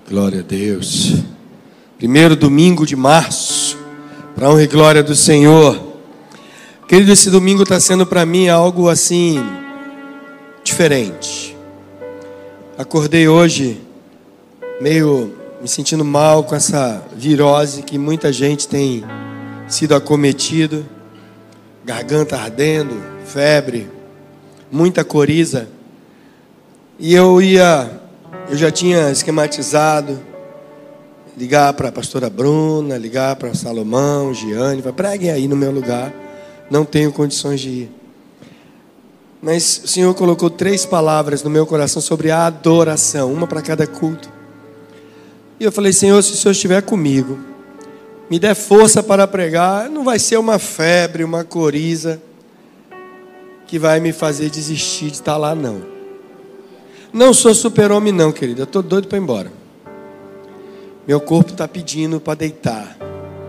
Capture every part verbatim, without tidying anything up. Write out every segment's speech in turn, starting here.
Glória a Deus. Primeiro domingo de março, para honra e glória do Senhor. Querido, esse domingo está sendo para mim algo assim, diferente. Acordei hoje meio me sentindo mal com essa virose que muita gente tem sido acometido. Garganta ardendo, febre, muita coriza. E eu ia, eu já tinha esquematizado, ligar para a pastora Bruna, ligar para Salomão, Giane, preguem aí no meu lugar, não tenho condições de ir. Mas o Senhor colocou três palavras no meu coração sobre a adoração, uma para cada culto. E eu falei, Senhor, se o Senhor estiver comigo, me dê força para pregar, não vai ser uma febre, uma coriza, que vai me fazer desistir de estar lá, não. Não sou super-homem não, querida, eu estou doido para ir embora. Meu corpo está pedindo para deitar.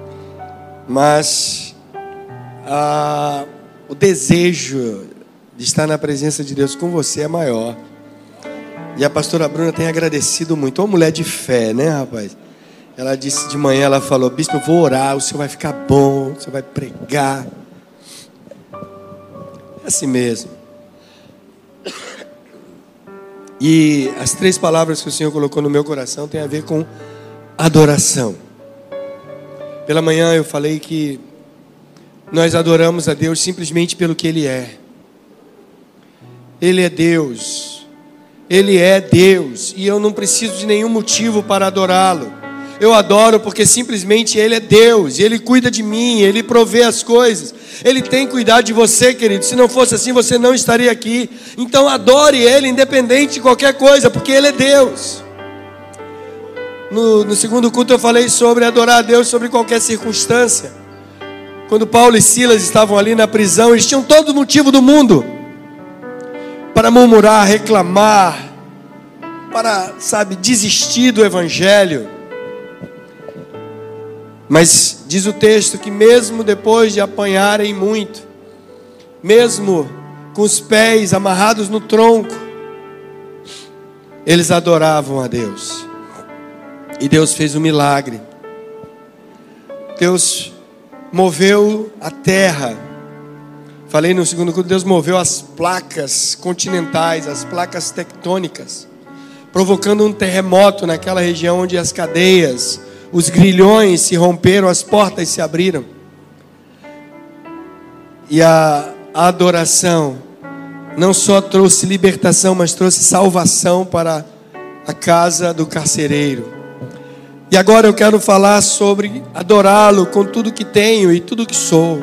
Mas ah, o desejo de estar na presença de Deus com você é maior. E a pastora Bruna tem agradecido muito. Uma mulher de fé, né, rapaz? Ela disse de manhã, ela falou, bispo, eu vou orar, o senhor vai ficar bom, o senhor vai pregar. É assim mesmo. E as três palavras que o Senhor colocou no meu coração tem a ver com adoração. Pela manhã eu falei que nós adoramos a Deus simplesmente pelo que Ele é. Ele é Deus. Ele é Deus. E eu não preciso de nenhum motivo para adorá-lo. Eu adoro porque simplesmente Ele é Deus. E Ele cuida de mim, Ele provê as coisas. Ele tem cuidado de você, querido. Se não fosse assim, você não estaria aqui. Então adore Ele, independente de qualquer coisa, porque Ele é Deus. No, no segundo culto eu falei sobre adorar a Deus sobre qualquer circunstância. Quando Paulo e Silas estavam ali na prisão, eles tinham todo o motivo do mundo para murmurar, reclamar, para, sabe, desistir do Evangelho. Mas diz o texto que mesmo depois de apanharem muito, mesmo com os pés amarrados no tronco, eles adoravam a Deus. E Deus fez um milagre. Deus moveu a terra. Falei no segundo culto, Deus moveu as placas continentais, as placas tectônicas, provocando um terremoto naquela região onde as cadeias, os grilhões se romperam, as portas se abriram. E a adoração não só trouxe libertação, mas trouxe salvação para a casa do carcereiro. E agora eu quero falar sobre adorá-lo com tudo que tenho e tudo que sou.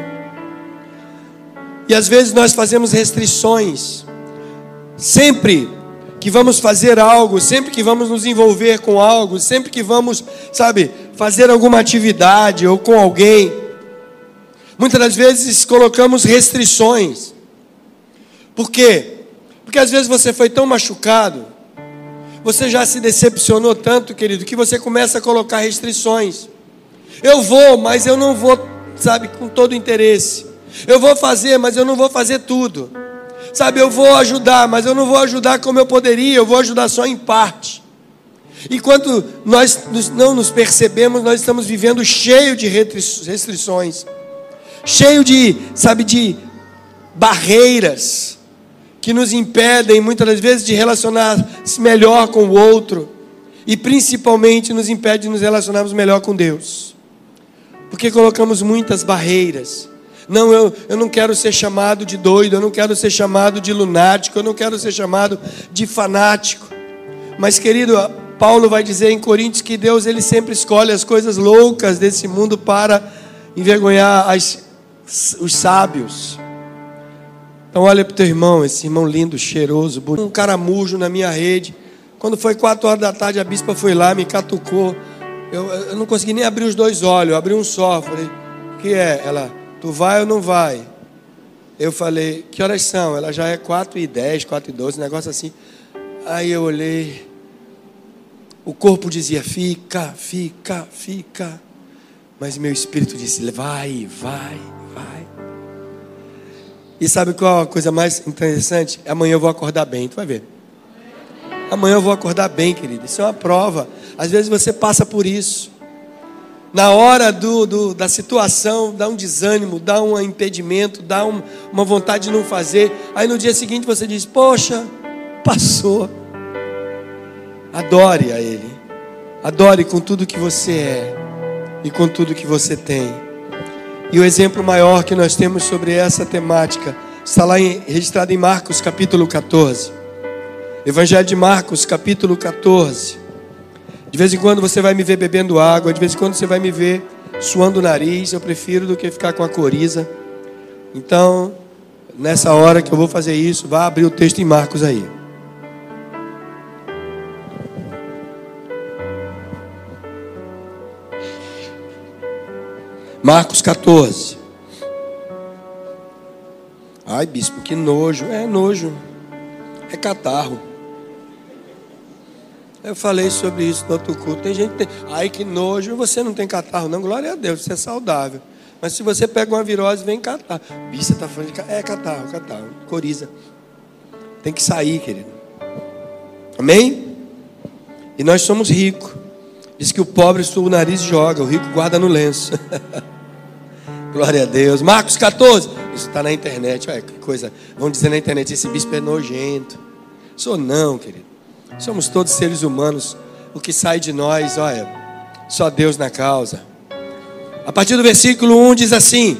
E às vezes nós fazemos restrições. Sempre que vamos fazer algo, sempre que vamos nos envolver com algo, sempre que vamos, sabe, fazer alguma atividade ou com alguém, muitas das vezes colocamos restrições. Por quê? Porque às vezes você foi tão machucado, você já se decepcionou tanto, querido, que você começa a colocar restrições. Eu vou, mas eu não vou, sabe, com todo interesse. Eu vou fazer, mas eu não vou fazer tudo. Sabe, eu vou ajudar, mas eu não vou ajudar como eu poderia, eu vou ajudar só em parte. E quando nós não nos percebemos, nós estamos vivendo cheio de restrições, cheio de, sabe, de barreiras que nos impedem muitas das vezes de relacionar-se melhor com o outro e principalmente nos impede de nos relacionarmos melhor com Deus. Porque colocamos muitas barreiras. Não, eu, eu não quero ser chamado de doido, eu não quero ser chamado de lunático, eu não quero ser chamado de fanático. Mas, querido, Paulo vai dizer em Coríntios que Deus, Ele sempre escolhe as coisas loucas desse mundo para envergonhar as, os sábios. Então olha para o teu irmão, esse irmão lindo, cheiroso, bonito, um caramujo na minha rede. Quando foi quatro horas da tarde, a bispa foi lá, me catucou. Eu, eu não consegui nem abrir os dois olhos, eu abri um só. Falei, o que é? Ela... Tu vai ou não vai? Eu falei, que horas são? Ela já é quatro e dez, quatro e doze, um negócio assim. Aí eu olhei. O corpo dizia, fica, fica, fica. Mas meu espírito disse, vai, vai, vai. E sabe qual é a coisa mais interessante? Amanhã eu vou acordar bem, tu vai ver. Amanhã eu vou acordar bem, querido. Isso é uma prova. Às vezes você passa por isso. Na hora do, do, da situação, dá um desânimo, dá um impedimento, dá um, uma vontade de não fazer. Aí no dia seguinte você diz, poxa, passou. Adore a Ele. Adore com tudo que você é e com tudo que você tem. E o exemplo maior que nós temos sobre essa temática está lá em, registrado em Marcos capítulo catorze. Evangelho de Marcos capítulo catorze. De vez em quando você vai me ver bebendo água, de vez em quando você vai me ver suando o nariz. Eu prefiro do que ficar com a coriza. Então, nessa hora que eu vou fazer isso, vá abrir o texto em Marcos aí. Marcos catorze. Ai, bispo, que nojo. É nojo. É catarro. Eu falei sobre isso no outro culto. Tem gente que tem, ai que nojo, você não tem catarro não, glória a Deus, você é saudável. Mas se você pega uma virose, vem catarro. Bicho, você está falando de é catarro, catarro, coriza. Tem que sair, querido. Amém? E nós somos ricos. Diz que o pobre o nariz joga, o rico guarda no lenço. Glória a Deus. Marcos catorze. Isso está na internet, olha que coisa. Vão dizer na internet, esse bispo é nojento. Sou não, querido. Somos todos seres humanos. O que sai de nós, olha, só Deus na causa. A partir do versículo um diz assim: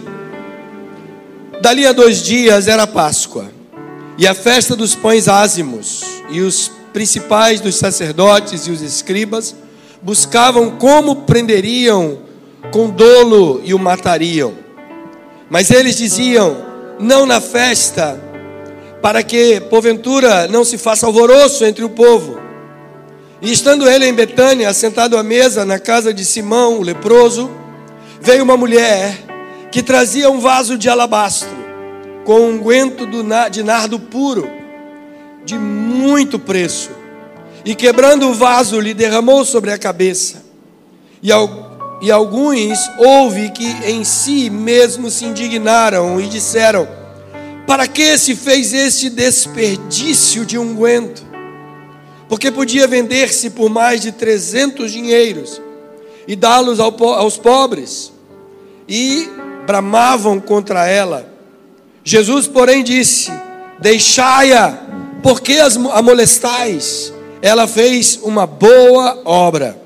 dali a dois dias era Páscoa, e a festa dos pães ázimos, e os principais dos sacerdotes e os escribas buscavam como prenderiam com dolo e o matariam. Mas eles diziam, não na festa, para que, porventura, não se faça alvoroço entre o povo. E estando ele em Betânia, assentado à mesa na casa de Simão, o leproso, veio uma mulher que trazia um vaso de alabastro, com um unguento de nardo puro, de muito preço. E quebrando o vaso, lhe derramou sobre a cabeça. E, e alguns houve que em si mesmo se indignaram e disseram, para que se fez este desperdício de unguento? Porque podia vender-se por mais de trezentos dinheiros e dá-los ao, aos pobres. E bramavam contra ela. Jesus, porém, disse, deixai-a, porque a molestais? Ela fez uma boa obra.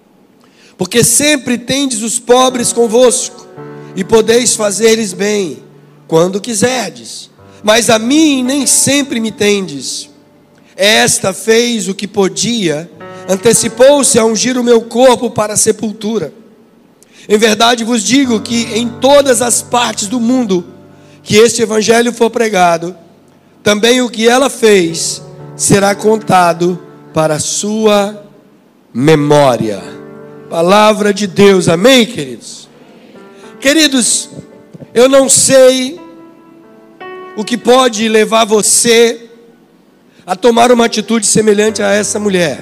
Porque sempre tendes os pobres convosco, e podeis fazer-lhes bem, quando quiserdes. Mas a mim nem sempre me tendes. Esta fez o que podia, antecipou-se a ungir o meu corpo para a sepultura. Em verdade vos digo que em todas as partes do mundo que este evangelho for pregado, também o que ela fez será contado para a sua memória. Palavra de Deus, amém, queridos? Queridos, eu não sei o que pode levar você a tomar uma atitude semelhante a essa mulher.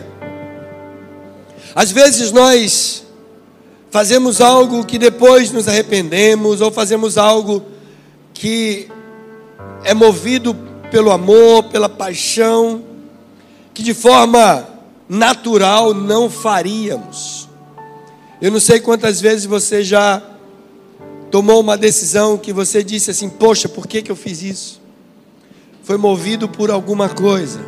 Às vezes nós fazemos algo que depois nos arrependemos, ou fazemos algo que é movido pelo amor, pela paixão, que de forma natural não faríamos. Eu não sei quantas vezes você já tomou uma decisão que você disse assim, poxa, por que que eu fiz isso? Foi movido por alguma coisa.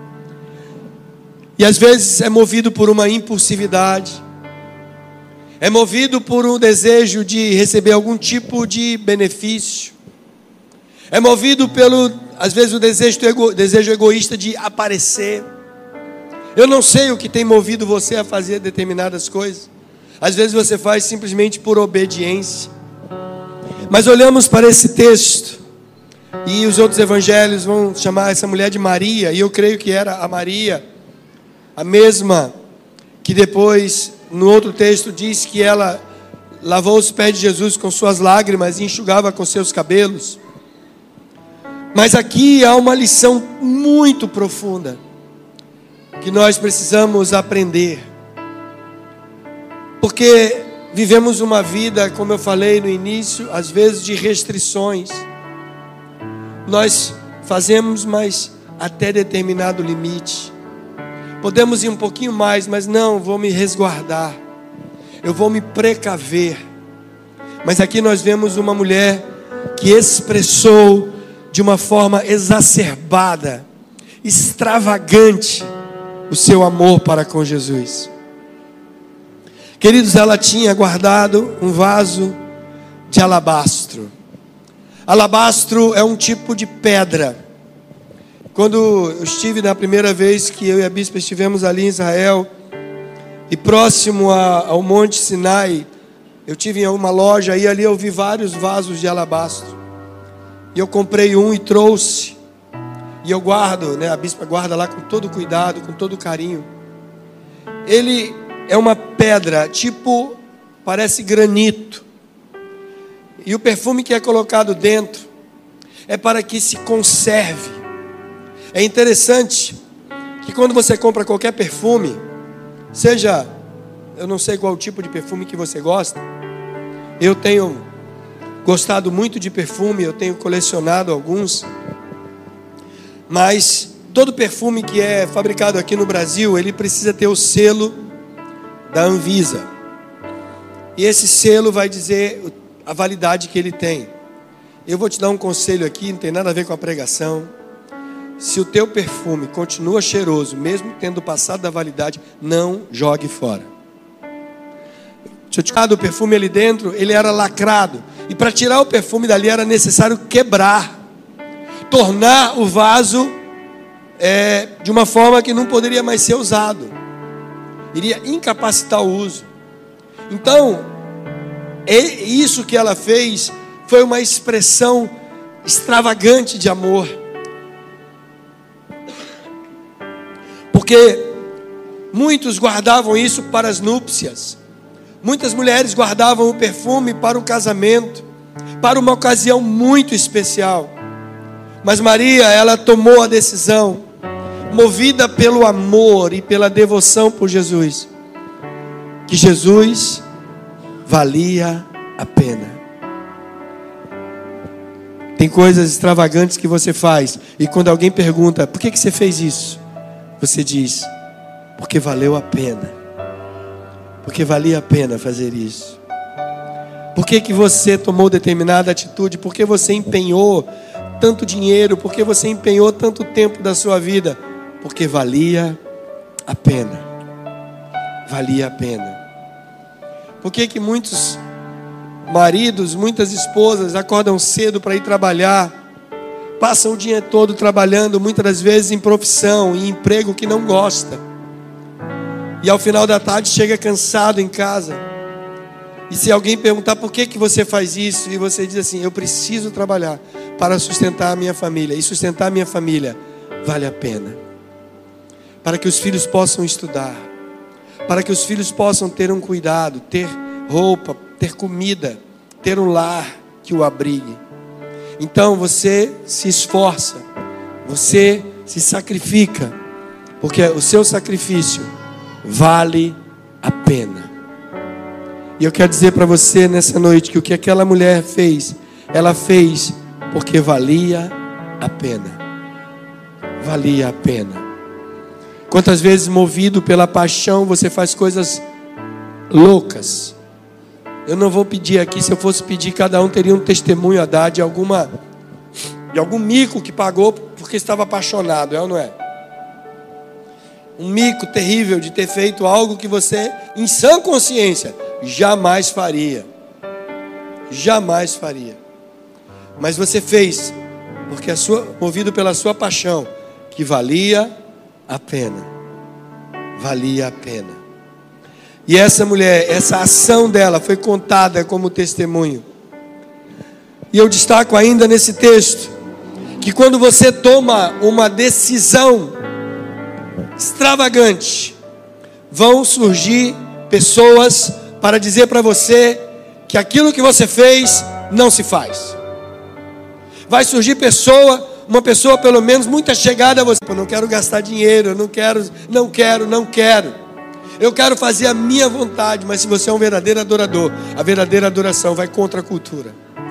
E às vezes é movido por uma impulsividade. É movido por um desejo de receber algum tipo de benefício. É movido pelo, às vezes, o desejo, ego, desejo egoísta de aparecer. Eu não sei o que tem movido você a fazer determinadas coisas. Às vezes você faz simplesmente por obediência. Mas olhamos para esse texto, e os outros evangelhos vão chamar essa mulher de Maria, e eu creio que era a Maria, a mesma que depois, no outro texto, diz que ela lavou os pés de Jesus com suas lágrimas e enxugava com seus cabelos. Mas aqui há uma lição muito profunda, que nós precisamos aprender. Porque vivemos uma vida, como eu falei no início, às vezes de restrições. Nós fazemos, mas até determinado limite. Podemos ir um pouquinho mais, mas não, vou me resguardar. Eu vou me precaver. Mas aqui nós vemos uma mulher que expressou de uma forma exacerbada, extravagante, o seu amor para com Jesus. Queridos, ela tinha guardado um vaso de alabastro. Alabastro é um tipo de pedra. Quando eu estive na primeira vez que eu e a bispa estivemos ali em Israel, e próximo a, ao Monte Sinai, eu tive em uma loja e ali eu vi vários vasos de alabastro. E eu comprei um e trouxe. E eu guardo, né, a bispa guarda lá com todo cuidado, com todo carinho. Ele é uma pedra, tipo, parece granito. E o perfume que é colocado dentro é para que se conserve. É interessante que quando você compra qualquer perfume, seja, eu não sei qual tipo de perfume que você gosta, eu tenho gostado muito de perfume, eu tenho colecionado alguns, mas todo perfume que é fabricado aqui no Brasil, ele precisa ter o selo da Anvisa. E esse selo vai dizer a validade que ele tem. Eu vou te dar um conselho aqui, não tem nada a ver com a pregação. Se o teu perfume continua cheiroso, mesmo tendo passado da validade, não jogue fora. Deixa eu te falar, o perfume ali dentro, ele era lacrado. E para tirar o perfume dali era necessário quebrar, tornar o vaso é, de uma forma que não poderia mais ser usado. Iria incapacitar o uso. Então, isso que ela fez foi uma expressão extravagante de amor. Porque muitos guardavam isso para as núpcias. Muitas mulheres guardavam o perfume para o casamento, para uma ocasião muito especial. Mas Maria, ela tomou a decisão, movida pelo amor e pela devoção por Jesus, que Jesus valia a pena. Tem coisas extravagantes que você faz, e quando alguém pergunta, por que que você fez isso? Você diz, porque valeu a pena. Porque valia a pena fazer isso. Por que que você tomou determinada atitude? Por que você empenhou tanto dinheiro? Por que você empenhou tanto tempo da sua vida? Porque valia a pena. Valia a pena. Por que que muitos maridos, muitas esposas acordam cedo para ir trabalhar, passam o dia todo trabalhando, muitas das vezes em profissão, em emprego que não gosta, e ao final da tarde chega cansado em casa? E se alguém perguntar por que que você faz isso, e você diz assim, eu preciso trabalhar para sustentar a minha família, e sustentar a minha família vale a pena, para que os filhos possam estudar, para que os filhos possam ter um cuidado, ter roupa, ter comida, ter um lar que o abrigue. Então você se esforça, você se sacrifica, porque o seu sacrifício vale a pena. E eu quero dizer para você nessa noite que o que aquela mulher fez, ela fez porque valia a pena. Valia a pena. Quantas vezes, movido pela paixão, você faz coisas loucas? Eu não vou pedir aqui, se eu fosse pedir, cada um teria um testemunho a dar de alguma, de algum mico que pagou porque estava apaixonado, é ou não é? Um mico terrível de ter feito algo que você, em sã consciência, jamais faria. Jamais faria. Mas você fez, porque a sua, movido pela sua paixão, que valia a pena. Valia a pena. E essa mulher, essa ação dela foi contada como testemunho. E eu destaco ainda nesse texto, que quando você toma uma decisão extravagante, vão surgir pessoas para dizer para você que aquilo que você fez não se faz. Vai surgir pessoa, uma pessoa pelo menos muito chegada a você. Eu não quero gastar dinheiro, eu não quero, não quero, não quero. Eu quero fazer a minha vontade, mas se você é um verdadeiro adorador, a verdadeira adoração vai contra a cultura.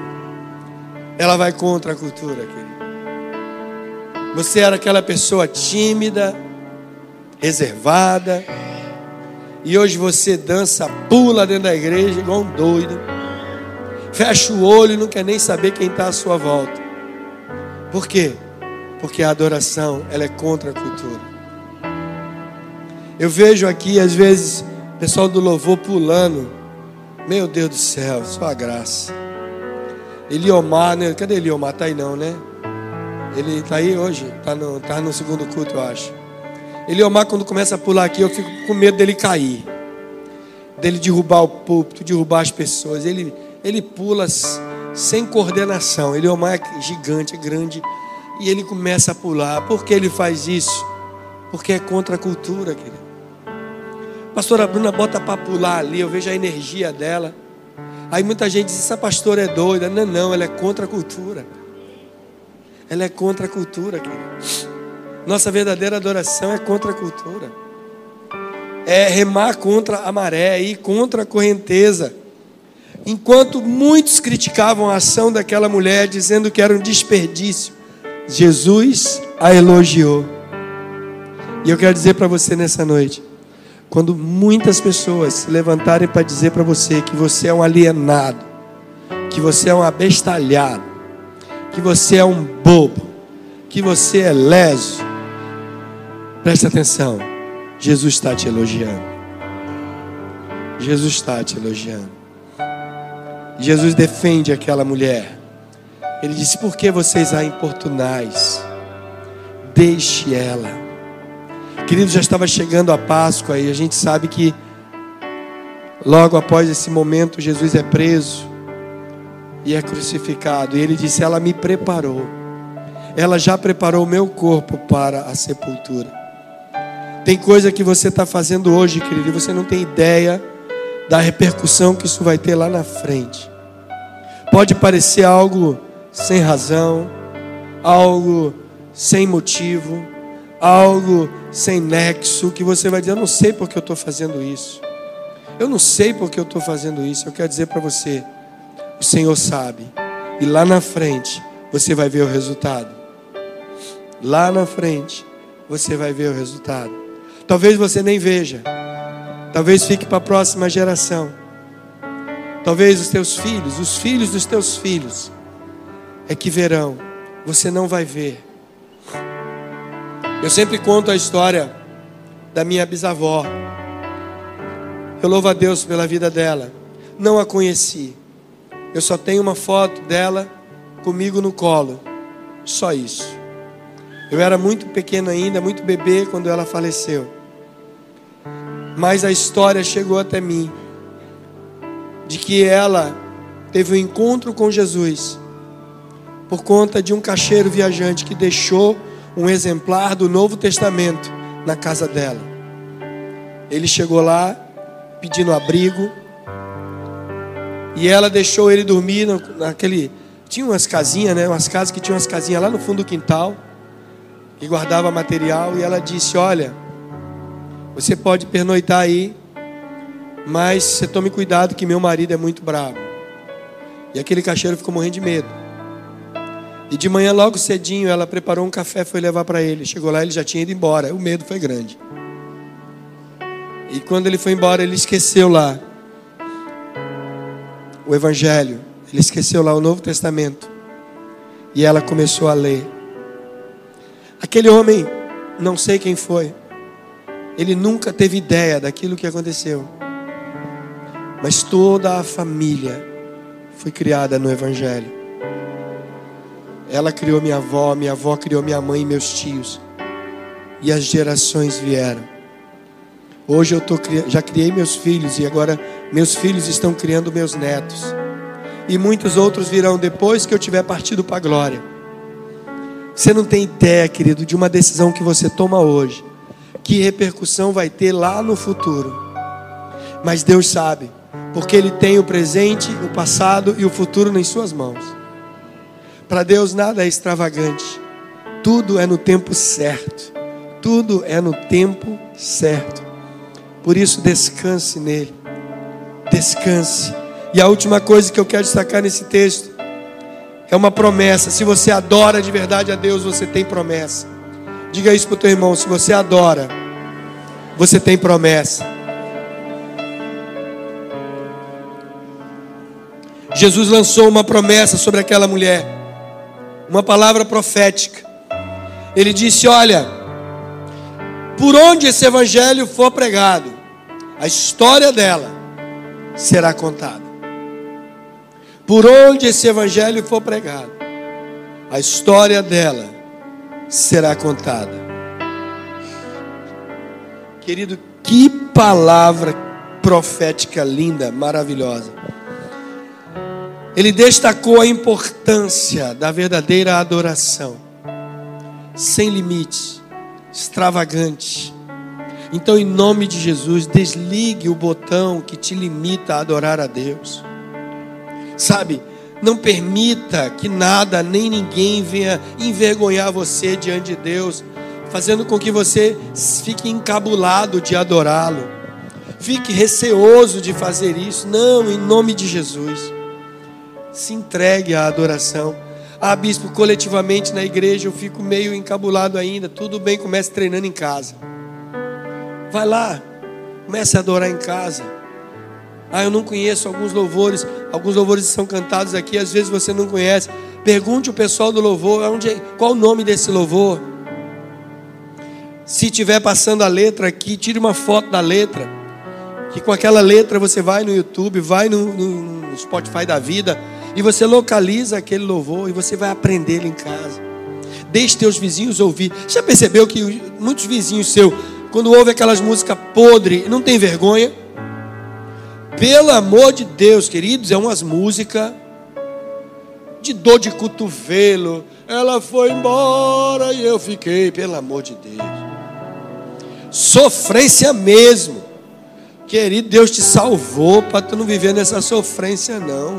Ela vai contra a cultura, querido. Você era aquela pessoa tímida, reservada. E hoje você dança, pula dentro da igreja igual um doido. Fecha o olho e não quer nem saber quem está à sua volta. Por quê? Porque a adoração, ela é contra a cultura. Eu vejo aqui, às vezes, o pessoal do louvor pulando. Meu Deus do céu, só a graça. Eliomar, né? Cadê Eliomar? Tá aí não, né? Ele tá aí hoje? Tá no, tá no segundo culto, eu acho. Eliomar, quando começa a pular aqui, eu fico com medo dele cair. Dele derrubar o púlpito, derrubar as pessoas. Ele, ele pula sem coordenação. Eliomar é gigante, é grande. E ele começa a pular. Por que ele faz isso? Porque é contra a cultura, querido. Pastora Bruna bota para pular ali, eu vejo a energia dela. Aí muita gente diz, essa pastora é doida. Não, não, ela é contra a cultura. Ela é contra a cultura, querido. Nossa verdadeira adoração é contra a cultura. É remar contra a maré, ir contra a correnteza. Enquanto muitos criticavam a ação daquela mulher, dizendo que era um desperdício, Jesus a elogiou. E eu quero dizer para você nessa noite, quando muitas pessoas se levantarem para dizer para você que você é um alienado, que você é um abestalhado, que você é um bobo, que você é leso, preste atenção, Jesus está te elogiando. Jesus está te elogiando. Jesus defende aquela mulher. Ele disse, por que vocês a importunais? Deixe ela. Querido, já estava chegando a Páscoa e a gente sabe que logo após esse momento Jesus é preso e é crucificado. E ele disse, ela me preparou. Ela já preparou o meu corpo para a sepultura. Tem coisa que você está fazendo hoje, querido, e você não tem ideia da repercussão que isso vai ter lá na frente. Pode parecer algo sem razão, algo sem motivo, algo sem nexo, que você vai dizer, eu não sei porque eu estou fazendo isso. Eu não sei porque eu estou fazendo isso. Eu quero dizer para você, o Senhor sabe. E lá na frente, você vai ver o resultado. Lá na frente, você vai ver o resultado. Talvez você nem veja. Talvez fique para a próxima geração. Talvez os teus filhos, os filhos dos teus filhos, é que verão. Você não vai ver. Eu sempre conto a história da minha bisavó. Eu louvo a Deus pela vida dela. Não a conheci. Eu só tenho uma foto dela comigo no colo. Só isso. Eu era muito pequeno ainda, muito bebê quando ela faleceu. Mas a história chegou até mim de que ela teve um encontro com Jesus por conta de um caixeiro viajante que deixou um exemplar do Novo Testamento na casa dela. Ele chegou lá pedindo abrigo e ela deixou ele dormir naquele... Tinha umas casinhas, né? Umas casas que tinham umas casinhas lá no fundo do quintal que guardava material, e ela disse, olha, você pode pernoitar aí, mas você tome cuidado que meu marido é muito bravo. E aquele caixeiro ficou morrendo de medo. E de manhã, logo cedinho, ela preparou um café e foi levar para ele. Chegou lá, ele já tinha ido embora. O medo foi grande. E quando ele foi embora, ele esqueceu lá o Evangelho. Ele esqueceu lá o Novo Testamento. E ela começou a ler. Aquele homem, não sei quem foi. Ele nunca teve ideia daquilo que aconteceu. Mas toda a família foi criada no Evangelho. Ela criou minha avó, minha avó criou minha mãe e meus tios. E as gerações vieram. Hoje eu tô, já criei meus filhos e agora meus filhos estão criando meus netos. E muitos outros virão depois que eu tiver partido para a glória. Você não tem ideia, querido, de uma decisão que você toma hoje, que repercussão vai ter lá no futuro. Mas Deus sabe, porque Ele tem o presente, o passado e o futuro em suas mãos. Para Deus nada é extravagante. Tudo é no tempo certo. Tudo é no tempo certo. Por isso descanse nele. Descanse. E a última coisa que eu quero destacar nesse texto é uma promessa. Se você adora de verdade a Deus, você tem promessa. Diga isso para o teu irmão. Se você adora você tem promessa. Jesus lançou uma promessa sobre aquela mulher, uma palavra profética. Ele disse: olha, por onde esse evangelho for pregado, a história dela será contada. Por onde esse evangelho for pregado, a história dela será contada. Querido, que palavra profética linda, maravilhosa. Ele destacou a importância da verdadeira adoração, sem limites, extravagante. Então, em nome de Jesus, desligue o botão que te limita a adorar a Deus. Sabe, não permita que nada nem ninguém venha envergonhar você diante de Deus, fazendo com que você fique encabulado de adorá-lo, fique receoso de fazer isso. Não, em nome de Jesus, se entregue à adoração. Ah, bispo, coletivamente na igreja eu fico meio encabulado ainda. Tudo bem, comece treinando em casa. Vai lá, comece a adorar em casa. Ah, eu não conheço alguns louvores. Alguns louvores são cantados aqui, às vezes você não conhece. Pergunte o pessoal do louvor, onde é, qual o nome desse louvor. Se estiver passando a letra aqui, tire uma foto da letra, que com aquela letra você vai no YouTube, vai no, no, no Spotify da vida, e você localiza aquele louvor e você vai aprender ele em casa. Deixe teus vizinhos ouvir. Já percebeu que muitos vizinhos seus, quando ouvem aquelas músicas podres, não tem vergonha? Pelo amor de Deus, queridos, é umas músicas de dor de cotovelo. Ela foi embora e eu fiquei, pelo amor de Deus. Sofrência mesmo. Querido, Deus te salvou para tu não viver nessa sofrência não.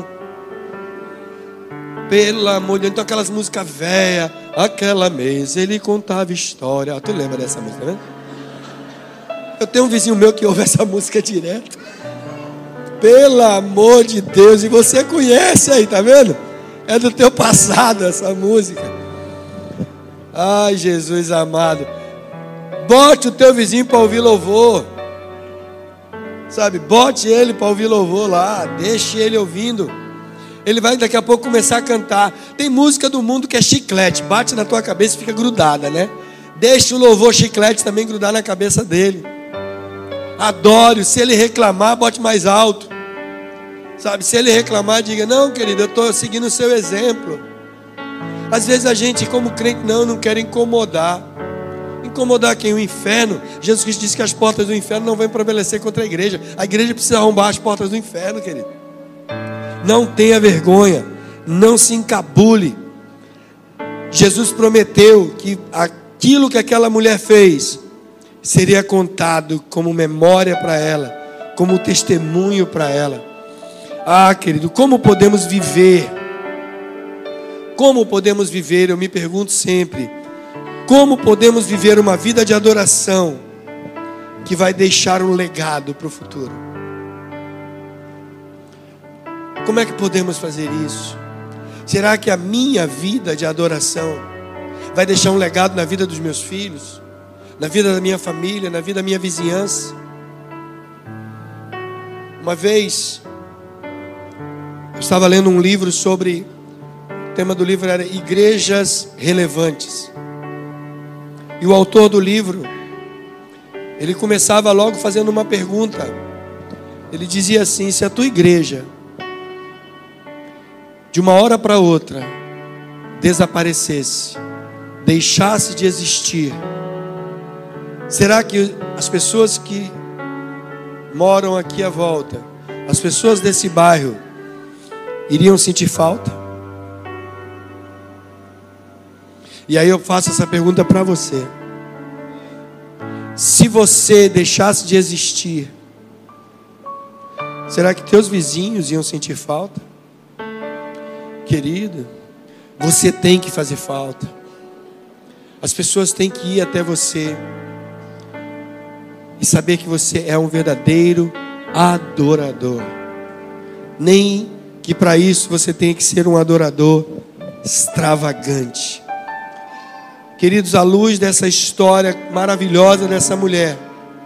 Pelo amor de Deus. Então aquelas músicas velhas, aquela mesa ele contava história. Ah, tu lembra dessa música, né? Eu tenho um vizinho meu que ouve essa música direto. Pelo amor de Deus. E você conhece aí, tá vendo? É do teu passado essa música. Ai, Jesus amado. Bote o teu vizinho para ouvir louvor. Sabe, bote ele para ouvir louvor lá. Deixe ele ouvindo. Ele vai daqui a pouco começar a cantar. Tem música do mundo que é chiclete. Bate na tua cabeça e fica grudada, né? Deixe o louvor chiclete também grudar na cabeça dele. Adore. Se ele reclamar, bote mais alto. Sabe, se ele reclamar, diga: não, querido, eu estou seguindo o seu exemplo. Às vezes a gente, como crente, não, não quer incomodar. Incomodar quem? O inferno. Jesus Cristo disse que as portas do inferno não vão prevalecer contra a igreja. A igreja precisa arrombar as portas do inferno, querido. Não tenha vergonha. Não se encabule. Jesus prometeu que aquilo que aquela mulher fez seria contado como memória para ela, como testemunho para ela. Ah, querido, como podemos viver? Como podemos viver? Eu me pergunto sempre. Como podemos viver uma vida de adoração que vai deixar um legado para o futuro? Como é que podemos fazer isso? Será que a minha vida de adoração vai deixar um legado na vida dos meus filhos, na vida da minha família, na vida da minha vizinhança? Uma vez eu estava lendo um livro sobre, o tema do livro era Igrejas Relevantes. E o autor do livro, ele começava logo fazendo uma pergunta. Ele dizia assim: se a tua igreja, de uma hora para outra, desaparecesse, deixasse de existir, será que as pessoas que moram aqui à volta, as pessoas desse bairro, iriam sentir falta? E aí eu faço essa pergunta para você. Se você deixasse de existir, será que teus vizinhos iam sentir falta? Querido, você tem que fazer falta. As pessoas têm que ir até você e saber que você é um verdadeiro adorador. Nem que para isso você tenha que ser um adorador extravagante. Queridos, à luz dessa história maravilhosa dessa mulher,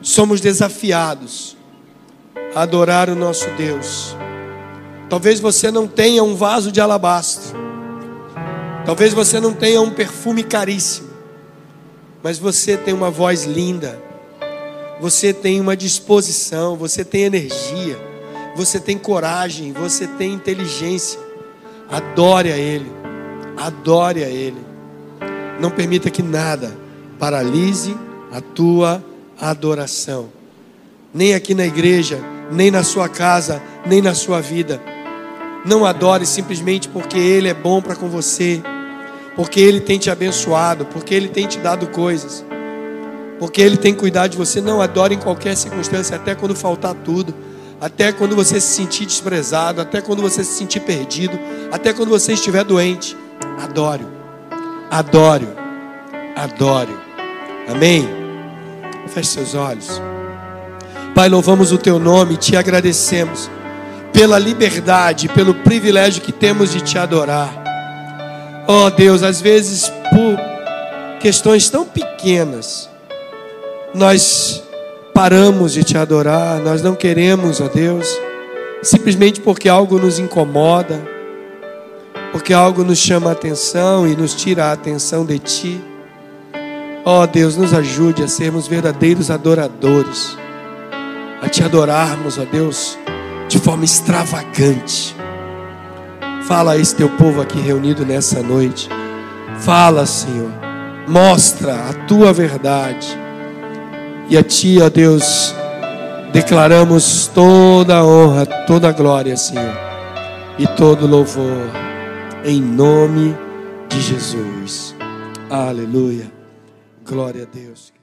somos desafiados a adorar o nosso Deus. Talvez você não tenha um vaso de alabastro, talvez você não tenha um perfume caríssimo, mas você tem uma voz linda, você tem uma disposição, você tem energia, você tem coragem, você tem inteligência. Adore a Ele, adore a Ele. Não permita que nada paralise a tua adoração, nem aqui na igreja, nem na sua casa, nem na sua vida. Não adore simplesmente porque Ele é bom para com você, porque Ele tem te abençoado, porque Ele tem te dado coisas, porque Ele tem cuidado de você. Não adore em qualquer circunstância, até quando faltar tudo, até quando você se sentir desprezado, até quando você se sentir perdido, até quando você estiver doente. Adore, adore, adore. Amém? Feche seus olhos. Pai, louvamos o Teu nome, Te agradecemos pela liberdade, pelo privilégio que temos de Te adorar. Oh Deus, às vezes por questões tão pequenas, nós paramos de Te adorar. Nós não queremos, ó Deus, simplesmente porque algo nos incomoda, porque algo nos chama a atenção e nos tira a atenção de Ti. Ó Deus, nos ajude a sermos verdadeiros adoradores, a Te adorarmos, ó Deus, de forma extravagante. Fala a esse Teu povo aqui reunido nessa noite. Fala, Senhor, mostra a Tua verdade. E a Ti, ó Deus, declaramos toda a honra, toda a glória, Senhor, e todo louvor, em nome de Jesus. Aleluia. Glória a Deus.